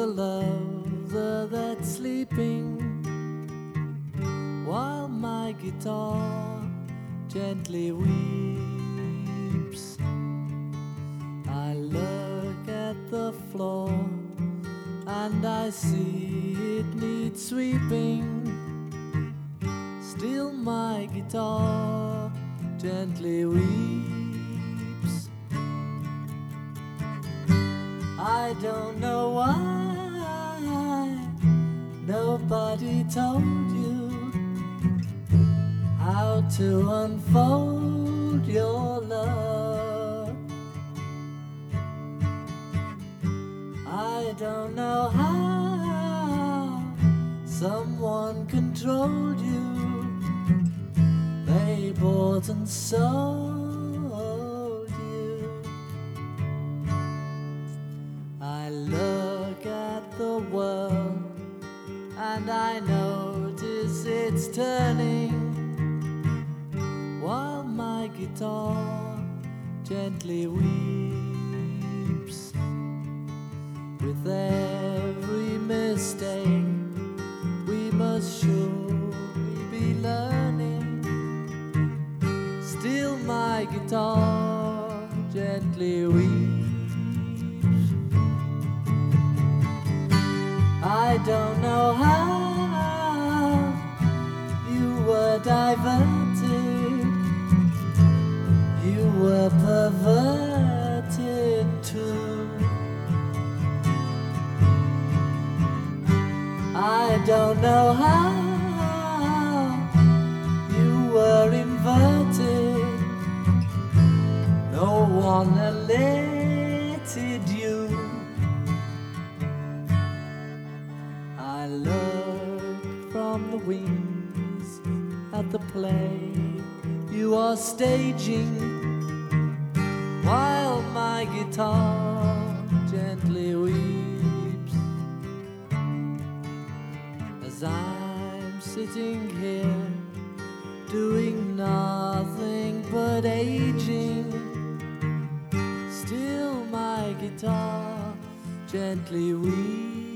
a lover that's sleeping, while my guitar gently weeps. I look at the floor and I see it needs sweeping. Still my guitar gently weeps. I don't know why nobody told you how to unfold your love. I don't know how someone controlled you. They bought and sold you. I look at the world and I notice it's turning, while my guitar gently weeps. With every mistake we must surely be learning. Still my guitar gently weeps. I don't know how you were diverted, you were perverted too. I don't know how you were inverted. No one elated you. I look from the wings at the play you are staging, while my guitar gently weeps. As I'm sitting here doing nothing but aging, still my guitar gently weeps.